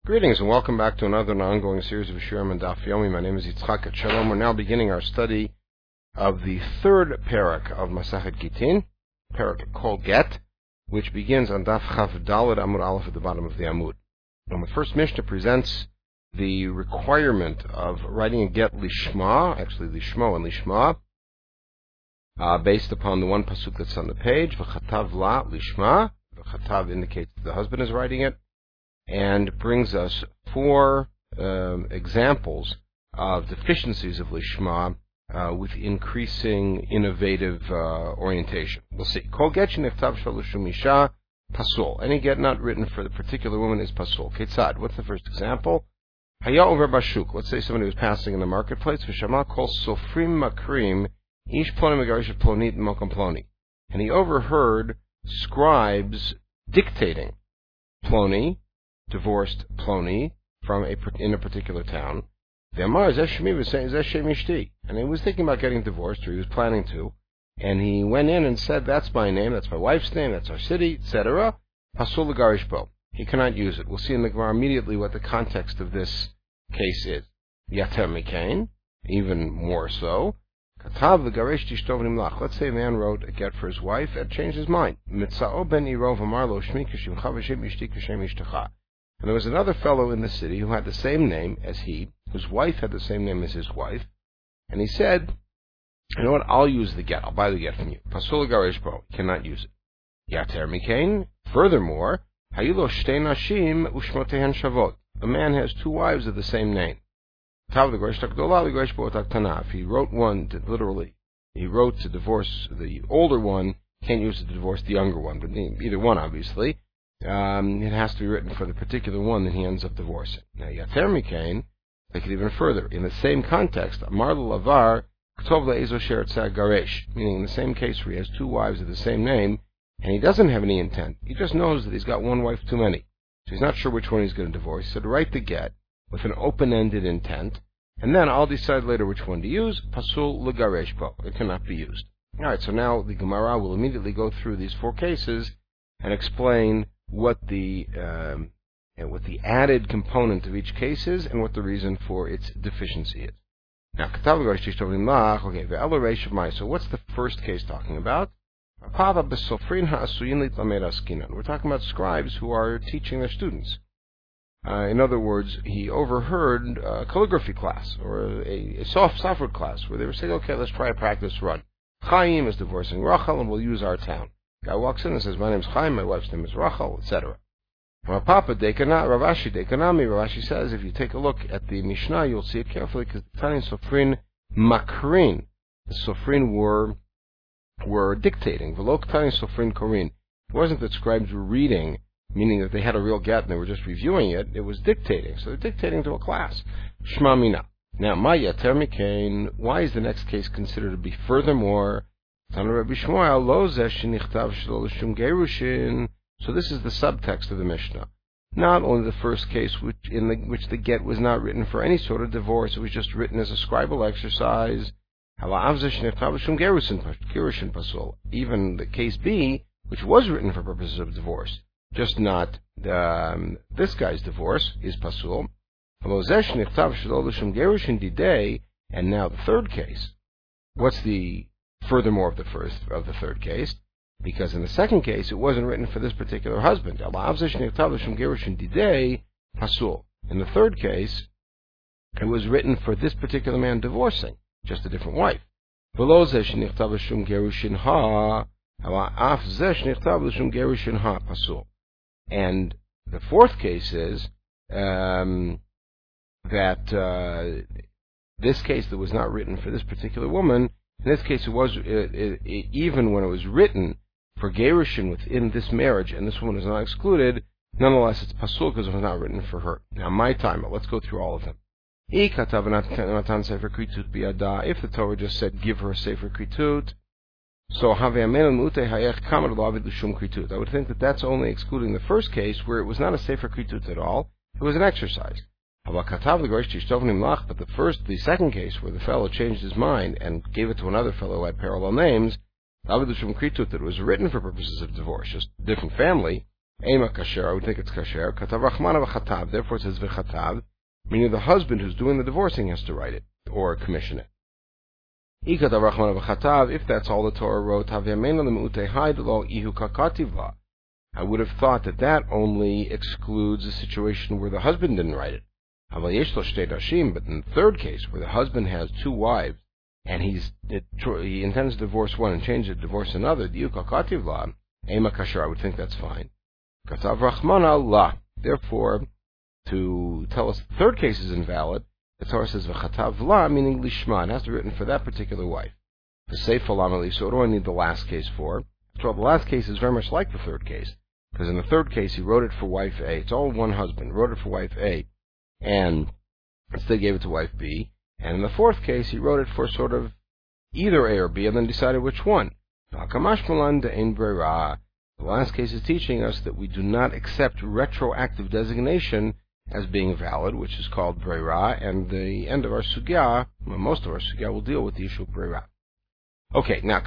Greetings and welcome back to another ongoing series of Shiurim and Daf Yomi. My name is Yitzchak Shalom. We're now beginning our study of the third parak of Masachet Gitin, parak called Get, which begins on Daf Chav Daled Amud Aleph at the bottom of the Amud. And the first Mishnah presents the requirement of writing a Get Lishma, actually Lishmo and Lishma, based upon the one pasuk that's on the page, V'chatav La Lishma. V'chatav indicates that the husband is writing it, and brings us four examples of deficiencies of Lishma with increasing innovative orientation. We'll see. Kol get sheniftav shel l'shum isha pasul. Any get not written for the particular woman is pasul. Ketzad. What's the first example? Haya over bashuk. Let's say somebody was passing in the marketplace. V'shama kol sofrim makrim ish ploni megarish plonit mokom ploni. And he overheard scribes dictating Ploni divorced Ploni in a particular town. And he was thinking about getting divorced, or he was planning to, and he went in and said, "That's my name, that's my wife's name, that's our city, etc." Pasul l'garish bo. He cannot use it. We'll see in the Gemara immediately what the context of this case is. Yater mikain, even more so. Katav l'garish tishtov nimlach. Let's say a man wrote a get for his wife and changed his mind. Mitzao ben irov amar lo shmi kashimcha v'shem ishti kashem ishtacha. And there was another fellow in the city who had the same name as he, whose wife had the same name as his wife, and he said, "You know what, I'll use the get, I'll buy the get from you. Pasul l'garish bo, cannot use it." Yater mikain, furthermore, hayilo shtei nashim ushmotehen shavot. A man has two wives of the same name. Tav l'garish takdola l'garish bo taktana. If he wrote one, he wrote to divorce the older one, can't use it to divorce the younger one, but either one, obviously. It has to be written for the particular one that he ends up divorcing. Now, Yater mikain, take it even further. In the same context, Amar l'lavar, Ktov le'ezo she'etzah garesh, meaning in the same case where he has two wives of the same name, and he doesn't have any intent. He just knows that he's got one wife too many. So he's not sure which one he's going to divorce. He said, write the get with an open-ended intent, and then I'll decide later which one to use. Pasul l'garesh bo. It cannot be used. Alright, so now the Gemara will immediately go through these four cases and explain what the added component of each case is and what the reason for its deficiency is. Now, so what's the first case talking about? We're talking about scribes who are teaching their students. In other words, he overheard a calligraphy class or a software class where they were saying, "Okay, let's try a practice run. Chaim is divorcing Rachel, and we'll use our town." Guy walks in and says, "My name's Chaim, my wife's name is Rachel," etc. Ravashi says, if you take a look at the Mishnah, you'll see it carefully, because the Tani Sofrin Makrin, the Sofrin were dictating. V'lo Tani Sofrin Korin. It wasn't that scribes were reading, meaning that they had a real get and they were just reviewing it. It was dictating. So they're dictating to a class. Shma Mina. Now, Ma Yater mikain, why is the next case considered to be furthermore? So this is the subtext of the Mishnah. Not only the first case in which the get was not written for any sort of divorce, it was just written as a scribal exercise. Even the case B, which was written for purposes of divorce, just not this guy's divorce, is pasul. And now the third case. What's the furthermore of the third case? Because in the second case, it wasn't written for this particular husband. In the third case, it was written for this particular man divorcing, just a different wife. And the fourth case is that this case that was not written for this particular woman, in this case, it was even when it was written for gerushin within this marriage, and this woman is not excluded. Nonetheless, it's pasul because it was not written for her. Now, my time. Let's go through all of them. If the Torah just said give her a sefer kritut, so I would think that that's only excluding the first case where it was not a sefer kritut at all. It was an exercise. But the second case where the fellow changed his mind and gave it to another fellow who had parallel names, that was written for purposes of divorce, just a different family, Ema kasher, I would think it's kasher. Katav Rachmana v'chatav, therefore it says v'chatav, meaning the husband who's doing the divorcing has to write it or commission it. Ikatav Rachmana v'chatav, if that's all the Torah wrote, Havyameinu l'me'utei haid lo ihu kakativ. I would have thought that only excludes a situation where the husband didn't write it. But in the third case, where the husband has two wives, and he intends to divorce one and change it to divorce another, I would think that's fine. Therefore, to tell us the third case is invalid, the Torah says v'chatav la, meaning lishma, it has to be written for that particular wife. The seif alam, so what do I need the last case for? So the last case is very much like the third case, because in the third case he wrote it for wife A. It's all one husband, wrote it for wife A, and instead gave it to wife B. And in the fourth case, he wrote it for sort of either A or B, and then decided which one. The last case is teaching us that we do not accept retroactive designation as being valid, which is called breira, and the end of our sugya, most of our sugya, will deal with the issue of breira. Okay, now,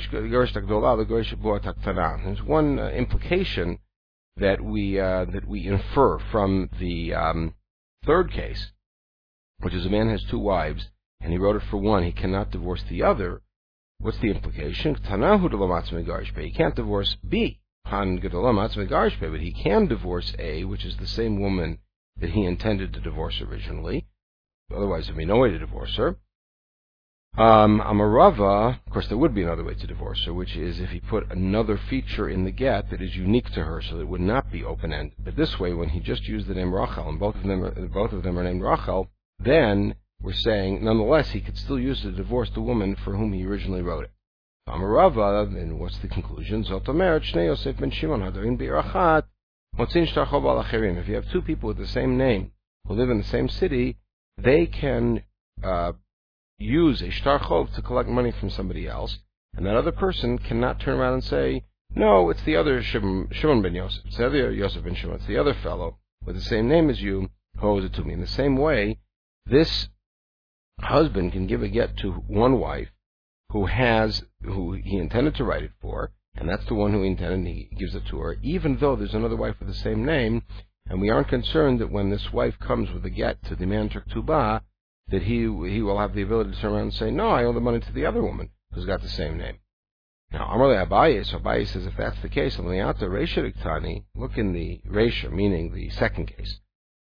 there's one implication that we infer from the third case, which is a man has two wives, and he wrote it for one, he cannot divorce the other. What's the implication? He can't divorce B, but he can divorce A, which is the same woman that he intended to divorce originally. Otherwise, there'd be no way to divorce her. Amarava, of course, there would be another way to divorce her, which is if he put another feature in the get that is unique to her, so that it would not be open-ended. But this way, when he just used the name Rachel, and both of them are named Rachel, then we're saying, nonetheless, he could still use it to divorce the woman for whom he originally wrote it. Amarava, then what's the conclusion? Zotomer, Shnei Yosef ben Shimon hadarin bi'irachat, motzin shtarchov al acherim. If you have two people with the same name who live in the same city, they can use a shtar chov to collect money from somebody else, and that other person cannot turn around and say, no, it's the other Shimon ben Yosef, it's the other Yosef ben Shimon, it's the other fellow with the same name as you who owes it to me. In the same way, this husband can give a get to one wife who he intended to write it for, and that's the one who he intended, and he gives it to her, even though there's another wife with the same name, and we aren't concerned that when this wife comes with a get to demand Tuba, that he will have the ability to turn around and say, no, I owe the money to the other woman who's got the same name. Now, Amarle Abaye, so Abaye says if that's the case, look in the Reisha, meaning the second case.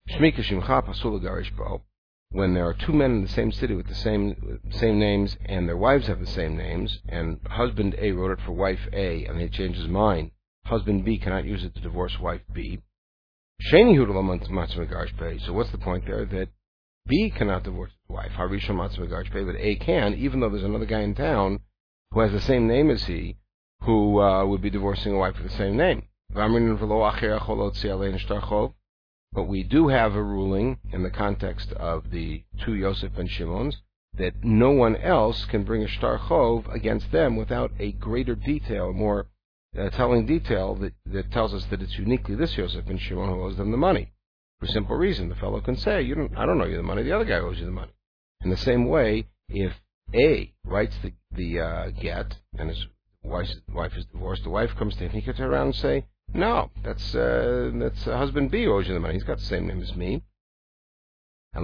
When there are two men in the same city with the same names, and their wives have the same names, and husband A wrote it for wife A, and he changed his mind, husband B cannot use it to divorce wife B. So what's the point there? That B cannot divorce his wife, but A can, even though there's another guy in town who has the same name as he, who would be divorcing a wife with the same name. But we do have a ruling in the context of the two Yosef and Shimons that no one else can bring a shtar chov against them without a greater detail, more telling detail that tells us that it's uniquely this Yosef and Shimon who owes them the money. For a simple reason, the fellow can say, I don't owe you the money, the other guy owes you the money. In the same way, if A writes the get, and his wife is divorced, the wife comes to him, he can turn around and say, no, that's husband B who owes you the money, he's got the same name as me. And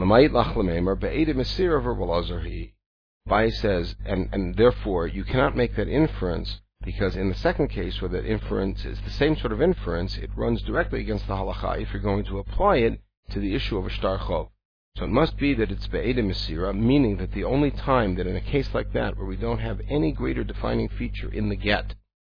Bai says, and therefore you cannot make that inference, because in the second case where that inference is the same sort of inference, it runs directly against the halacha if you're going to apply it to the issue of a shtar chov. So it must be that it's be'eda mesira, meaning that the only time that in a case like that where we don't have any greater defining feature in the get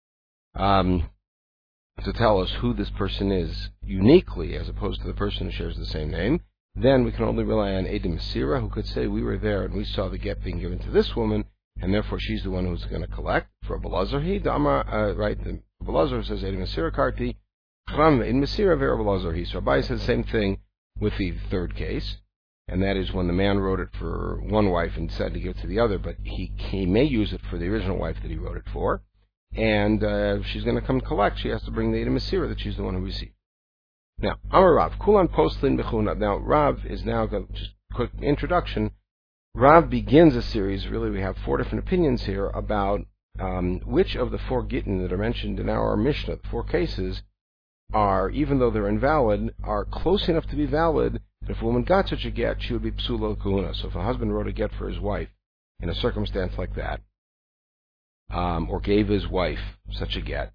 to tell us who this person is uniquely as opposed to the person who shares the same name, then we can only rely on Eda Mesira, who could say we were there and we saw the get being given to this woman, and therefore she's the one who's going to collect. For Belazar, the Belazar says Eda Mesira Karti, Chram in Mesira Vera Belazar. So Abai says the same thing with the third case, and that is when the man wrote it for one wife and decided to give it to the other, but he may use it for the original wife that he wrote it for, and she's going to come collect. She has to bring the Eda Mesira that she's the one who received. Now, Amar Rav, Kulan Postlin Bechuna. Now, Rav is now, just quick introduction, Rav begins a series, really we have 4 different opinions here, about which of the 4 Gittin that are mentioned in our Mishnah, the 4 cases, are, even though they're invalid, are close enough to be valid that if a woman got such a get, she would be psula kahuna. So if a husband wrote a get for his wife in a circumstance like that, or gave his wife such a get,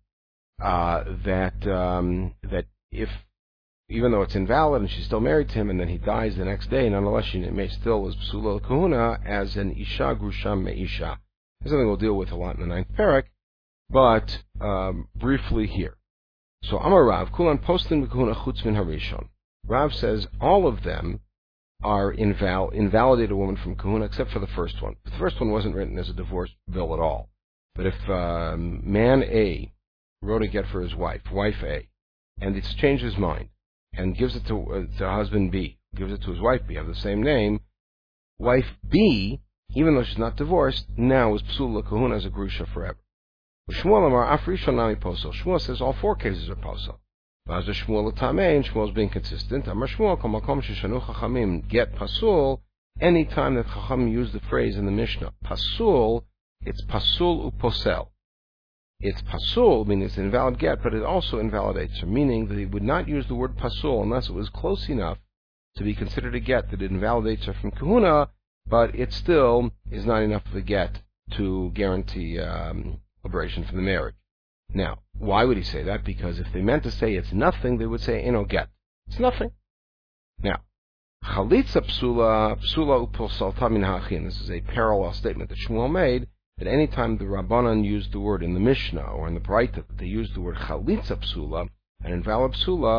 that if, even though it's invalid and she's still married to him, and then he dies the next day, nonetheless she may still is psula kahuna as an isha grusham meisha. This is something we'll deal with a lot in the 9th parak, but briefly here. So Amar Rav, Kulan postin v'kahuna chutz min harishon. Rav says all of them are invalidate a woman from kahuna except for the first one. The first one wasn't written as a divorce bill at all. But if man A wrote a get for his wife A, and it's changed his mind, and gives it to husband B, gives it to his wife B, have the same name, wife B, even though she's not divorced, now is psula kahuna as a grusha forever. Shmuel Amar Afrishon Nami Posel. Shmuel says all 4 cases are posel. As the Shmuel Tameh, and Shmuel's being consistent. Amar Shmuel Kamakom Sheshanu Chachamim get pasul. Any time that Chacham used the phrase in the Mishnah pasul, it's pasul uposel. It's pasul, meaning it's an invalid get, but it also invalidates her, meaning that he would not use the word pasul unless it was close enough to be considered a get that it invalidates her from kahuna, but it still is not enough of a get to guarantee liberation from the marriage. Now, why would he say that? Because if they meant to say it's nothing, they would say eno get. It's nothing. Now, chalitza psula upolsal tamin ha'achin. This is a parallel statement that Shmuel made, that any time the Rabbanan used the word in the Mishnah or in the Braita, that they used the word chalitza psula, an invalid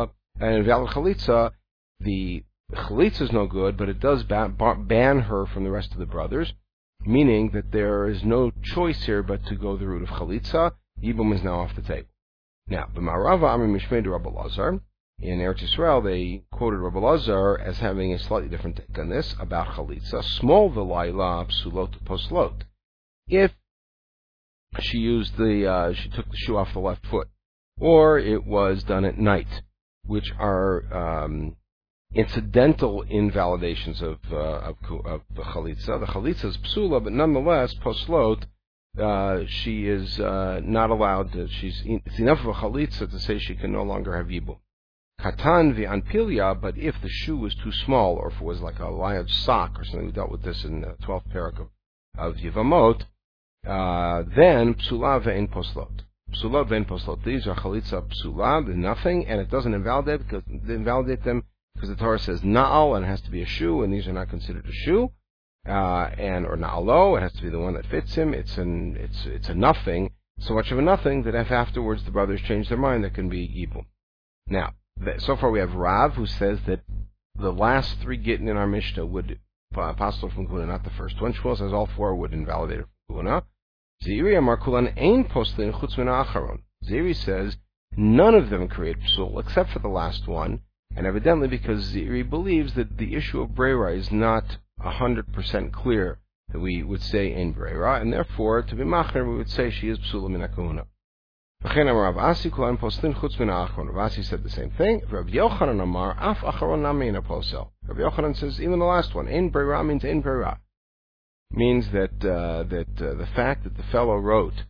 chalitza, the chalitza is no good, but it does ban her from the rest of the brothers, meaning that there is no choice here but to go the route of chalitza. Yibum is now off the table. Now, the Marava Amri Mishmei de Rabbi Lazar, in Eretz Yisrael, they quoted Rabbi Lazar as having a slightly different take on this, about chalitza. Small v'layla psulot poslot. If she used she took the shoe off the left foot, or it was done at night, which are incidental invalidations of the chalitza. The chalitza is psula, but nonetheless, poslot, she is not allowed to, it's enough of a chalitza to say she can no longer have yibum. Katan v'anpilya, but if the shoe was too small, or if it was like a large sock or something, we dealt with this in the 12th parak of Yevamot, then psula ve'en poslot. Psula ve'en poslot. These are chalitza psula, they're nothing, and it doesn't invalidate them because the Torah says na'al, and it has to be a shoe, and these are not considered a shoe, or na'alo, it has to be the one that fits him. It's a nothing, so much of a nothing that if afterwards the brothers change their mind, there can be yibum. Now, so far we have Rav, who says that the last 3 gittin in our Mishnah would apostle from Kuna, not the first one. Shmuel says all 4 would invalidate her from Kuna. Ziri Amar Kulan ein postlin chutz min ha'acharon. Ziri says none of them create psul except for the last one, and evidently because Ziri believes that the issue of Breira is not 100% clear, that we would say ein Breira, and therefore to be machner we would say she is psula min ha'kahuna. Rav Asi said the same thing. Rabbi Yochanan Amar Af Acharon Nami Posel. Rabbi Yochanan says even the last one, Ein Breira, means Ein Breira, means that the fact that the fellow wrote,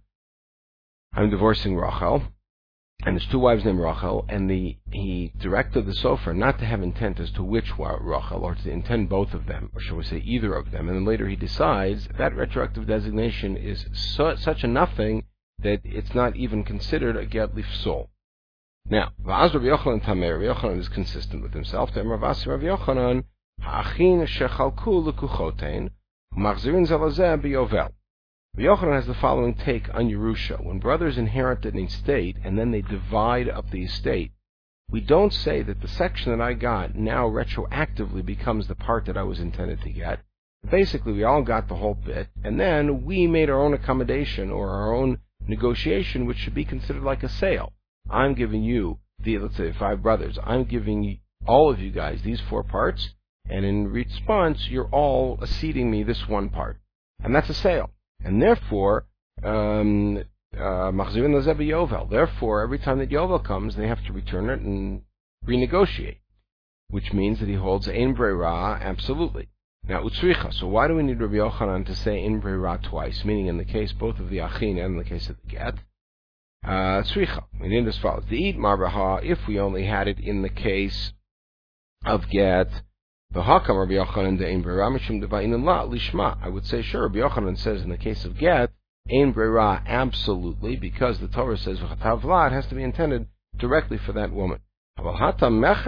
I'm divorcing Rachel, and there's 2 wives named Rachel, and he directed the sofer not to have intent as to which Rachel, or to intend both of them, or shall we say either of them, and then later he decides that retroactive designation is such a nothing that it's not even considered a get lifsol. Now, Va'az Rabbi Yochanan Tamer, Rabbi Yochanan is consistent with himself. Rabbi Yochanan, Ha'achin shechalku l'kuchotein, machzirin zalazeh b'yovel. Rabbi Yochanan has the following take on Yerusha. When brothers inherit an estate and then they divide up the estate, we don't say that the section that I got now retroactively becomes the part that I was intended to get. Basically, we all got the whole bit, and then we made our own accommodation or our own negotiation, which should be considered like a sale. I'm giving you, let's say 5 brothers, I'm giving all of you guys these 4 parts, and in response, you're all ceding me this one part. And that's a sale. And therefore, Machzirin Lazeh b'Yovel. Therefore, every time that Yovel comes, they have to return it and renegotiate, which means that he holds Ein Breira absolutely. Now, Utzricha, so why do we need Rabbi Yochanan to say in Breira twice, meaning in the case both of the Achin and in the case of the Get? Tzricha. We need as follows. The eat marbaha, if we only had it in the case of get, v'hakam Rabbi Yochanan de'ein brera mishum devayin la lishma. I would say, sure, Rabbi Yochanan says in the case of get, ein brera, absolutely, because the Torah says v'chatav la, it has to be intended directly for that woman. But there, when it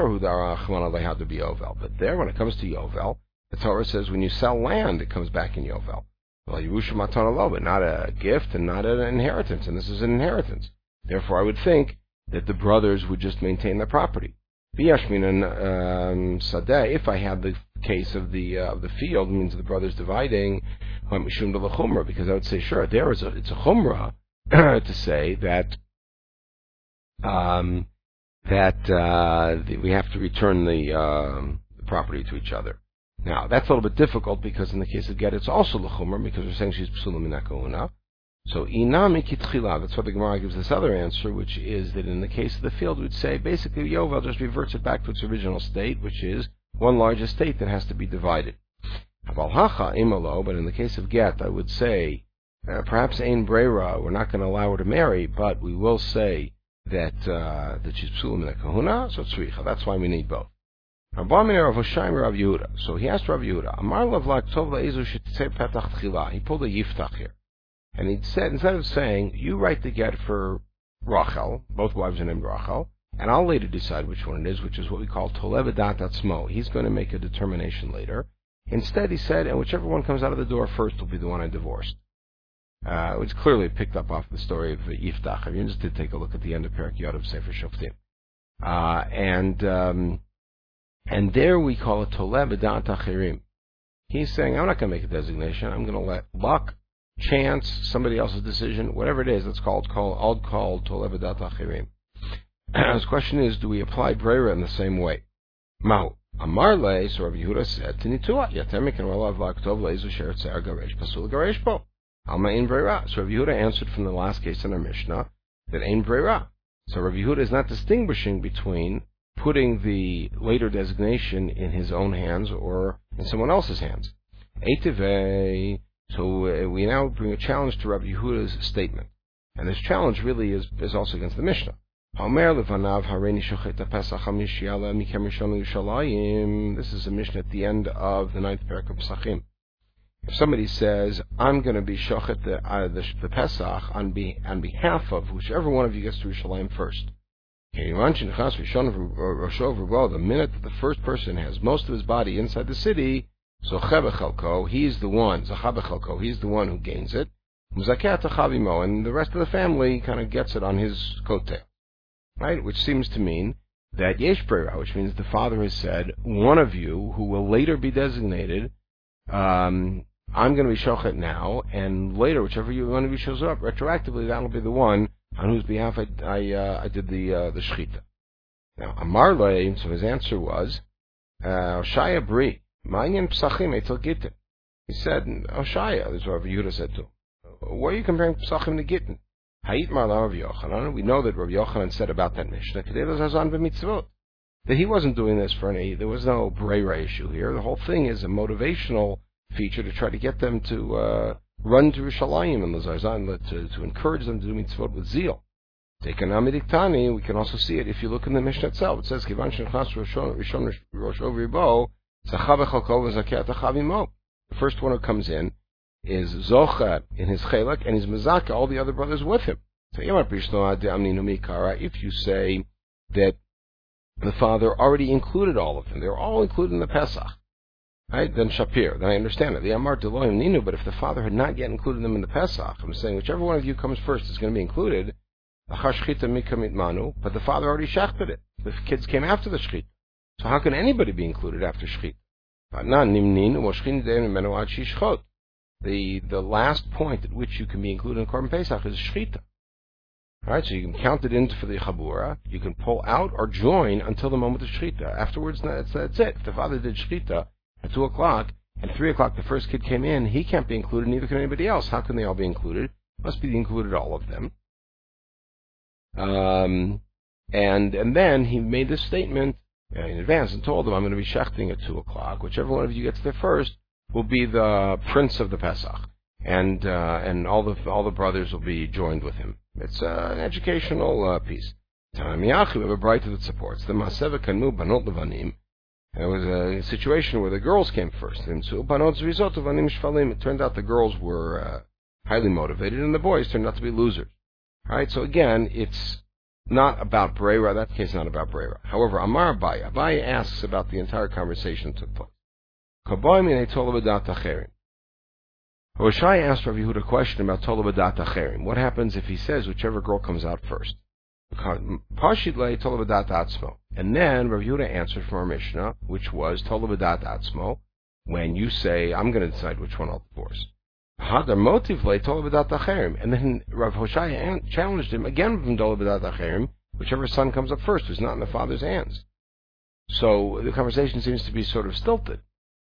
comes to Yovel, the Torah says when you sell land, it comes back in Yovel. Well, Yerusha Matan Lo, but not a gift and not an inheritance, and this is an inheritance. Therefore, I would think that the brothers would just maintain the property. Sadeh, if I had the case of the field, means the brothers dividing, because I would say, sure, it's a chumrah to say that we have to return the property to each other. Now, that's a little bit difficult because in the case of get, it's also l'chumrah because we're saying she's psula min hakahuna. So, inami kitchila, that's what the Gemara gives this other answer, which is that in the case of the field, we'd say basically Yovel just reverts it back to its original state, which is one large estate that has to be divided. But in the case of get, I would say perhaps ein brera, we're not going to allow her to marry, but we will say that she's psula min hakahuna, so tzricha. That's why we need both. So he asked Rav Yehuda, he pulled a yiftach here. And he said, instead of saying, you write the get for Rachel, both wives are named Rachel, and I'll later decide which one it is, which is what we call tolevedat atzmo. He's going to make a determination later. Instead, he said, and whichever one comes out of the door first will be the one I divorced. Which clearly picked up off the story of Yiftach. I mean, just did take a look at the end of Perek Yod of Sefer Shoftim. And there we call it Toleh B'Da'at Achirim. He's saying, I'm not going to make a designation. I'm going to let luck, chance, somebody else's decision, whatever it is, I'll call Toleh B'Da'at Achirim. His question is, do we apply Brera in the same way? Mahu. Amarle, so Rabbi Yehuda said, Tinitua, Yatem Ken Ralav Laktov Leizu Sheret Se'er Garesh Pasul Garesh Po. Alma Ein Brera. So Rabbi Yehuda answered from the last case in our Mishnah that Ein Brera. So Rabbi Yehuda is not distinguishing between putting the later designation in his own hands or in someone else's hands. Eitivei. So we now bring a challenge to Rabbi Yehuda's statement. And this challenge really is also against the Mishnah. This is a Mishnah at the end of the 9th parak of Pesachim. If somebody says, I'm going to be shochet the Pesach on behalf of whichever one of you gets to Yerushalayim first. The minute that the first person has most of his body inside the city, so he's the one who gains it, and the rest of the family kind of gets it on his coattail. Right? Which seems to mean that yesh brera, which means the father has said, one of you who will later be designated, I'm going to be shochet now, and later, whichever one of you shows up, retroactively, that'll be the one on whose behalf I did the shechita. Now, Amarle, so his answer was, Oshaya Bri, Ma'inyan Psachim Eitel Gittin. He said, Oshaya, this is what Rabbi Yehuda said to him. Why are you comparing Psachim to Gittin? Ha'it Marla Rabbi Yochanan. We know that Rabbi Yochanan said about that Mishnah, that he wasn't doing this for there was no Breira issue here. The whole thing is a motivational feature to try to get them to run to Yerushalayim and to encourage them to do mitzvot with zeal. Take an Amidiktani, we can also see it if you look in the Mishnah itself. It says, Kivan Shechnas Rishon Rosh Ribo, Zachav Echalko V'Zaket Achavimo. The first one who comes in is Zocha in his Chelek, and he's Mezaka, all the other brothers with him. So if you say that the father already included all of them, they're all included in the Pesach, right? Then Shapir, then I understand it. The Amar Deloim Ninu, but if the father had not yet included them in the Pesach, I'm saying whichever one of you comes first is going to be included, but the father already shechted it. The kids came after the Shechit. So how can anybody be included after Shechit? The last point at which you can be included in Korban Pesach is Shechita. Alright, so you can count it in for the Chabura, you can pull out or join until the moment of Shechita. Afterwards, that's it. If the father did Shechita at 2 o'clock, and 3 o'clock the first kid came in, he can't be included, neither can anybody else. How can they all be included? Must be included all of them. And then he made this statement in advance and told them, I'm going to be shechting at 2 o'clock. Whichever one of you gets there first will be the prince of the Pesach, and all the brothers will be joined with him. It's an educational piece. We have a brighter that supports the Maseva Kanu Banot Levanim. And it was a situation where the girls came first. And so it turned out the girls were highly motivated, and the boys turned out to be losers. All right, so again, it's not about Breira. That case is not about Breira. However, Amar Abaye asks about the entire conversation that took place. Hoshai asked Rav Yehuda a question about Tolabadat Acherim. What happens if he says whichever girl comes out first? Pashidle Tolabadat Atzmo. And then Rav Yehuda answered from our Mishnah, which was Tolabadat Atzmo, when you say, I'm going to decide which one I'll divorce. Hadar Motivle Tolabadat Acherim. And then Rav Hoshai challenged him again from Tolabadat Acherim, whichever son comes up first, who's not in the father's hands. So the conversation seems to be sort of stilted.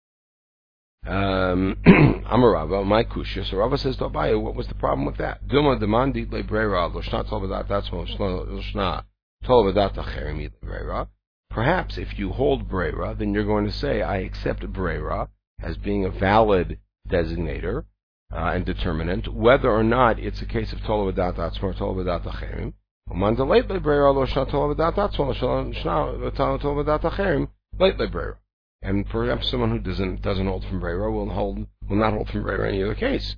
Amarava, my kusha. So Rava says to Abaye, what was the problem with that? Dilma demandit lebreira loshna tolvadat atzmo loshna tolvadat acherim lebreira. Perhaps if you hold breira, then you're going to say, I accept breira as being a valid designator and determinant, whether or not it's a case of tolvadat atzmo or tolvadat acherim. Mandalate lebreira loshna tolvadat atzmo loshna tolvadat acherim late lebreira. And perhaps someone who doesn't hold from Breira will not hold from Breira in any other case.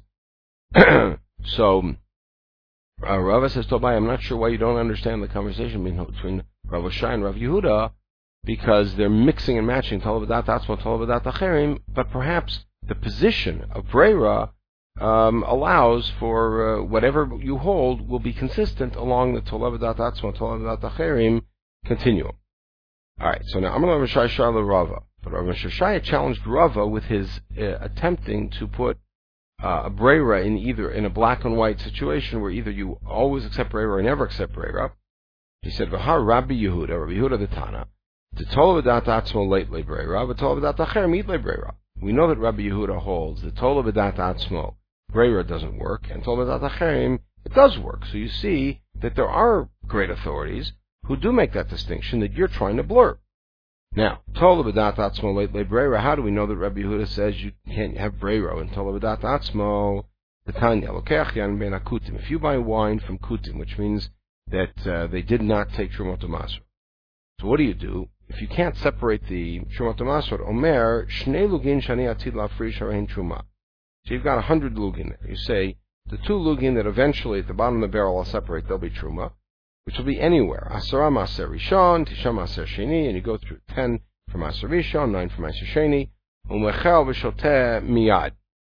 So Rava says to Abaye, I'm not sure why you don't understand the conversation between Rav Hoshai and Rav Yehuda, because they're mixing and matching Tolabadat Atzmo, Tolabadat Acherim, but perhaps the position of Breira allows for whatever you hold will be consistent along the Tolabadat Atzmo, Tolabadat Acherim continuum. Alright, so now Amar Rav Hoshai Rava. But Rav Hoshai challenged Rava with his attempting to put a breira in a black and white situation where either you always accept breira or never accept breira. He said, "V'har Rabbi Yehuda the Tana, to tolabadat atzmo late le breira, but tolabadat acher meet le breira." We know that Rabbi Yehuda holds that tolabadat atzmo breira doesn't work, and tolabadat acherim it does work. So you see that there are great authorities who do make that distinction that you're trying to blur. Now, Tolabadat Atzmo late le breira, how do we know that Rabbi Yehuda says you can't have breira and Tolabadat Atzmo? The Tanya, Lokeach Yan Ben Akutim. If you buy wine from Kutim, which means that they did not take Trumot Masor. So what do? If you can't separate the Trumot Masor, Omer, Shnei Lugin Shani Atid Lafri Sharein Truma. So you've got 100 lugin there. You say, the 2 lugin that eventually at the bottom of the barrel I'll separate, they'll be Truma, which will be anywhere. Asara Maser Rishon, Tisha Maser Sheni, and you go through 10 for Maser Rishon, 9 for Maser Sheni, Umechel V'Shoteh Miyad.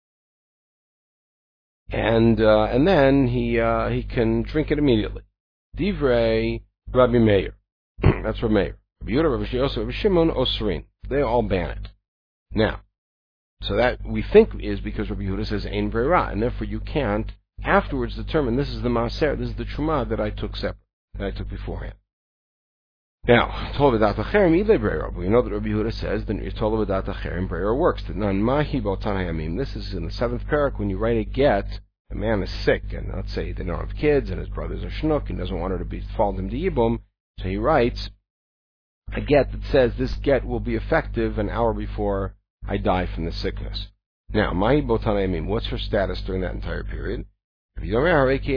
And then he can drink it immediately. Divrei Rabbi Meir. That's Rabbi Meir. Rabbi Yehuda, Rabbi Yosef, Rabbi Shimon, Osrin. They all ban it. Now, so that we think is because Rabbi Yehuda says Ein Breira, and therefore you can't afterwards determine this is the Maser, this is the Truma that I took separate, that I took beforehand. Now, Tolabadat Acherim Idle Breira. We know that Rabbi Yehuda says that Tolabadat Acherim Breira works. That Nan Mahi Botan Hayamim. This is in the 7th parak when you write a get. A man is sick, and let's say they don't have kids, and his brothers are shnuk, and doesn't want her to fall him to yibum. So he writes a get that says this get will be effective an hour before I die from the sickness. Now, Mahi Botan Hayamim. What's her status during that entire period? She's an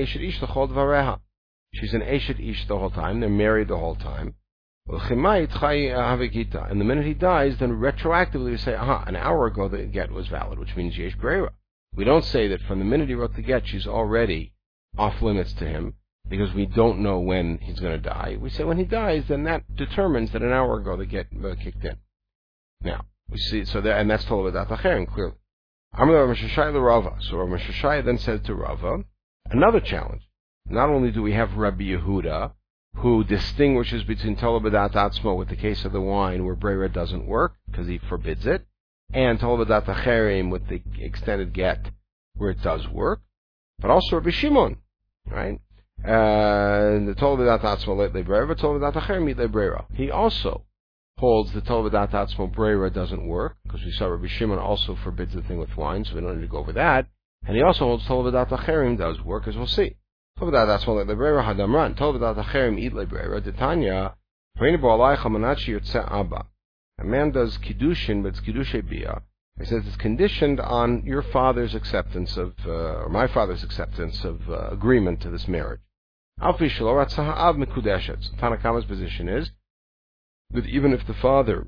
Eshet Ish the whole time. They're married the whole time. And the minute he dies, then retroactively we say, an hour ago the get was valid, which means Yesh Breira. We don't say that from the minute he wrote the get, she's already off limits to him, because we don't know when he's going to die. We say when he dies, then that determines that an hour ago the get kicked in. Now, we see, and that's Tolabadat Acherim, clearly. Rav Hoshai So Rav Hoshai then said to Rava, another challenge. Not only do we have Rabbi Yehuda, who distinguishes between Tolabadat Atzmo with the case of the wine where Breira doesn't work, because he forbids it, and Tolabadat Acherim with the extended get where it does work, but also Rabbi Shimon, right? The Tolabadat Atzmo let Breira, but Tolabadat Acherim let Breira. He also holds the Tolabadat Atzmo Breira doesn't work, because we saw Rabbi Shimon also forbids the thing with wine, so we don't need to go over that. And he also holds Tolabadat Acherim does work, as we'll see. Tolabadat Atzmo let Breira hadamran. Tolabadat Acherim eat Breira. Detanya. A man does kiddushin, but it's kiddushay bia. He says it's conditioned on your father's acceptance of, or my father's acceptance of agreement to this marriage. Alfi shelo ratza ha'av mekudeshet. So Tanakama's position is that even if the father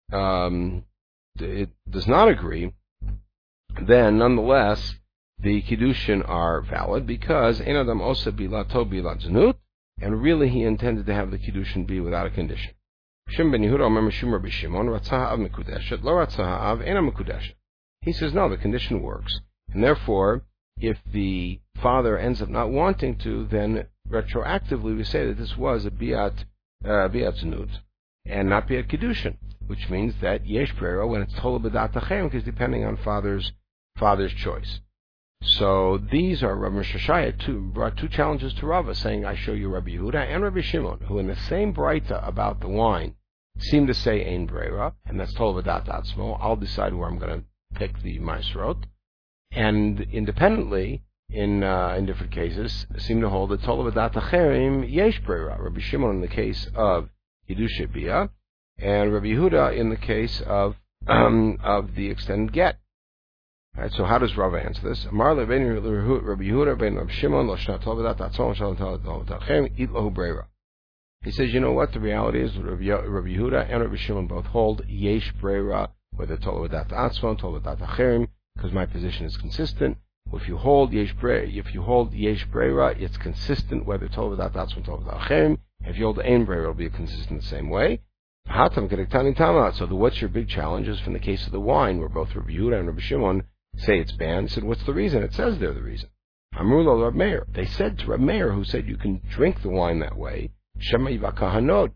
it does not agree, then nonetheless the kiddushin are valid because ein adam osa bilato bilat znut, and really he intended to have the kiddushin be without a condition. Shimon ben Yehuda omer mishum Rabbi Shimon ratza ha'av mekudeshet lo ratza ha'av eina mekudeshet. He says no, the condition works, and therefore if the father ends up not wanting to, then retroactively we say that this was a biat znut and not biat kiddushin, which means that yesh brera when it's tola b'dat achem, because depending on father's choice. So these are Rav Shashaya brought two challenges to Rava, saying I show you Rabbi Yehuda and Rabbi Shimon, who in the same breita about the wine seem to say ein brera, and that's tola b'dat atzmo. I'll decide where I'm going to pick the maasrot. And independently, in different cases, seem to hold that tola b'dat acherim yesh brera. Rabbi Shimon in the case of Hidush Bia, and Rabbi Yehuda in the case of the extended get. All right, so how does Rava answer this? Amar le'bein Rabbi Yehuda bein Rabbi Shimon lo shna tola b'dat atzmo shal tola b'dat acherim it lahu brera. He says, you know what? The reality is Rabbi Yehuda and Rabbi Shimon both hold yesh brera, whether tola b'dat atzmo, tola b'dat acherim, because my position is consistent. If you hold yesh brera, it's consistent whether tola b'dat atzmo, tola b'dat acherim. If you hold ein brera, it'll be consistent the same way. So what's your big challenge is from the case of the wine, where both Rabbi Yehuda and Rabbi Shimon say it's banned. He said, what's the reason? It says there the reason. Amrulo Rab Meir. They said to Rab Meir, who said you can drink the wine that way, Shema Yivakahanod,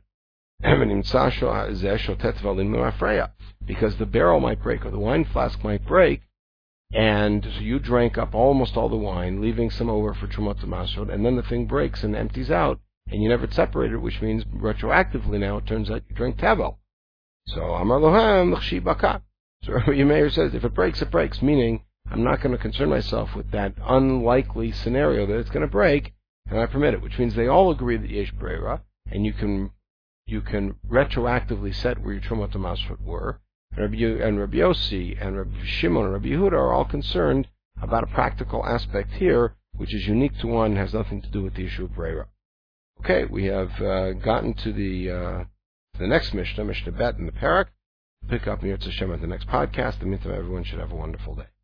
because the barrel might break or the wine flask might break, and so you drank up almost all the wine, leaving some over for Trumot Masrot, and then the thing breaks and empties out, and you never separated it, which means retroactively now it turns out you drank Tevel. So Amar Lohem L'chshi Baka. So Rabbi Meir says, if it breaks, meaning I'm not going to concern myself with that unlikely scenario that it's going to break, and I permit it, which means they all agree that yesh brera, and you can retroactively set where your Trumot Masrot were. Rabbi Yossi and Rabbi Shimon and Rabbi Yehuda are all concerned about a practical aspect here, which is unique to one and has nothing to do with the issue of brera. Okay, we have gotten to the next Mishnah Bet in the Parak. Pick up Mirz Hashem at the next podcast. In the meantime, everyone should have a wonderful day.